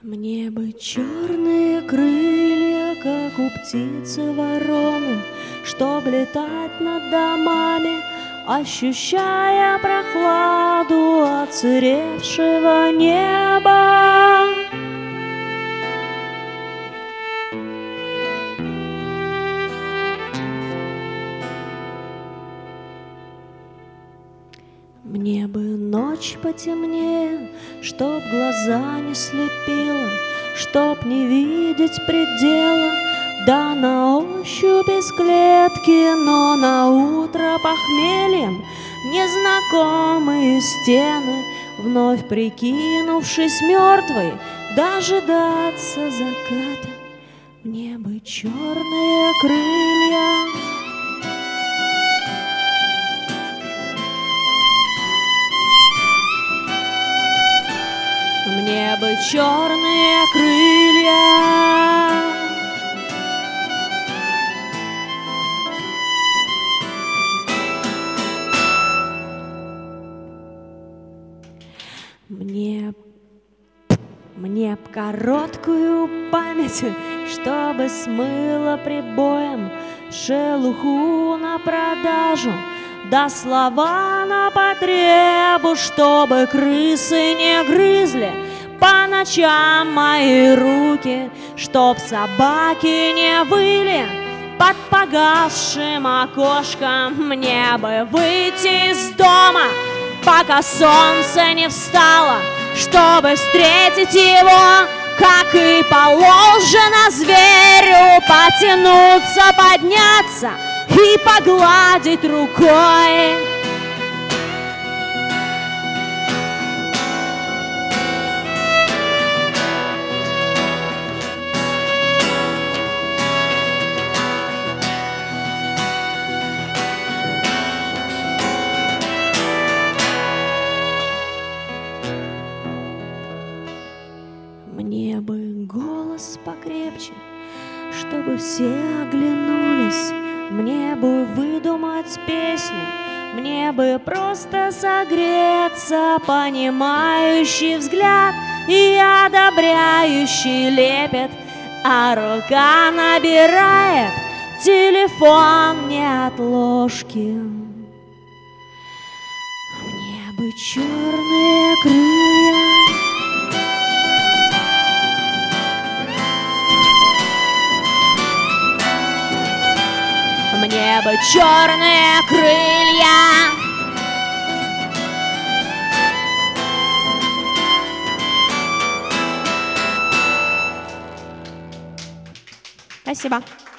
Мне бы черные крылья, как у птицы вороны, чтоб летать над домами, ощущая прохладу отсыревшего неба. Мне бы ночь потемнее, чтоб глаза не слепило, чтоб не видеть предела, да на ощупь из клетки, но на утро похмельем незнакомые стены, вновь прикинувшись мертвой, дожидаться заката. Мне бы черные крылья. Мне бы черные крылья. Мне б короткую память, чтобы смыло прибоем шелуху на продажу, да слова на потребу, чтобы крысы не грызли по ночам мои руки, чтоб собаки не выли под погасшим окошком. Мне бы выйти из дома, пока солнце не встало, чтобы встретить его, как и положено зверю, потянуться, подняться и погладить рукой. Мне бы голос покрепче, чтобы все оглянулись. Мне бы выдумать песню, мне бы просто согреться, понимающий взгляд и одобряющий лепет, а рука набирает телефон не от ложки. Мне бы черные крылья. Мне бы черные крылья. Спасибо.